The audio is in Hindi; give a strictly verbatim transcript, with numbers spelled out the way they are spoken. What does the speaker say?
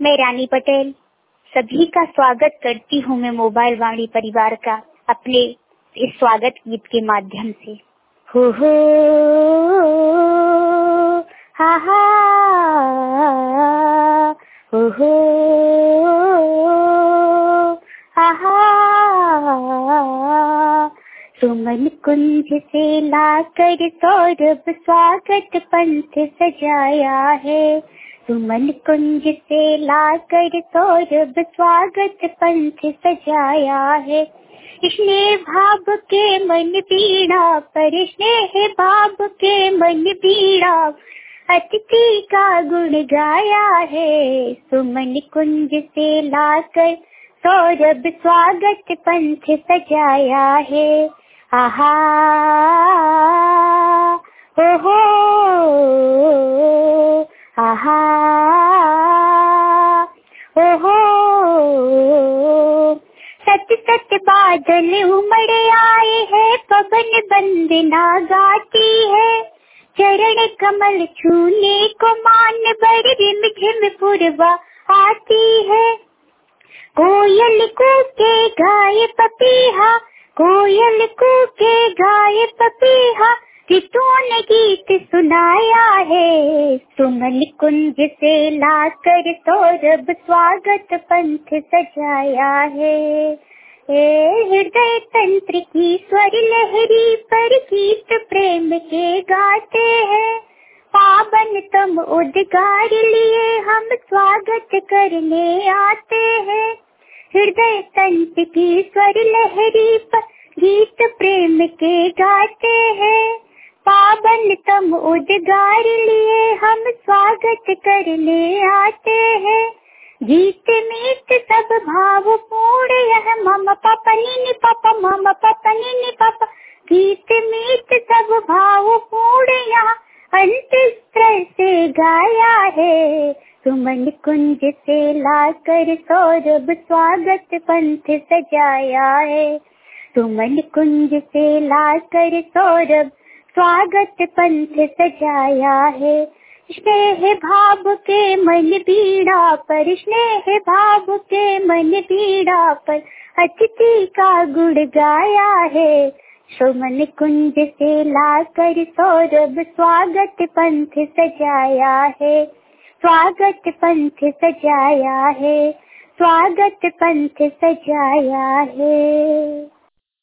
मैं रानी पटेल सभी का स्वागत करती हूँ मैं मोबाइल वाणी परिवार का अपने इस स्वागत गीत के माध्यम से। हो हो हा हा हो हो हा हा सुमन कुंज से लाकर सौरभ स्वागत पंथ सजाया है। सुमन कुंज से लाकर सौरभ स्वागत पंथ सजाया है। स्नेह भाव के मन पीड़ा पर स्नेह भाव के मन पीड़ा अतिथि का गुण गाया है। सुमन कुंज से लाकर सौरभ स्वागत पंथ सजाया है। आहा हो हो आहा हो हो सत सत बादल उमड़ आए हैं पवन वंदना गाती है। चरण कमल छूने को मान बड़ी रिम झिम पूर्वा आती है। कोयल कूके गाए पपीहा कोयल कूके गाए पपीहा ऋतुओं ने गीत सुनाया है। सुमन कुंज से लाकर सौरभ स्वागत पंथ सजाया है। हृदय तंत्र की स्वर लहरी पर गीत प्रेम के गाते हैं। पावन तुम उद्गार लिए हम स्वागत करने आते हैं। हृदय तंत्र की स्वर लहरी पर गीत प्रेम के गाते हैं। पावन तुम उद्गार लिए हम स्वागत करने आते हैं। गीत मीत सब भाव पूर्ण यह मम पापा नी पापा मम पापा नी पापा गीत मीत सब भाव पूर्ण यहाँ अंतस्त्र से गाया है। सुमन कुंज से लाकर सौरभ स्वागत पंथ सजाया है। सुमन कुंज से लाकर सौरभ स्वागत पंथ सजाया है। स्नेह भाव के मन पीड़ा पर स्नेह भाव के मन पीड़ा पर अतिथि का गुण गाया है। सुमन कुंज से लाकर सौरभ स्वागत पंथ सजाया है। स्वागत पंथ सजाया है। स्वागत पंथ सजाया है।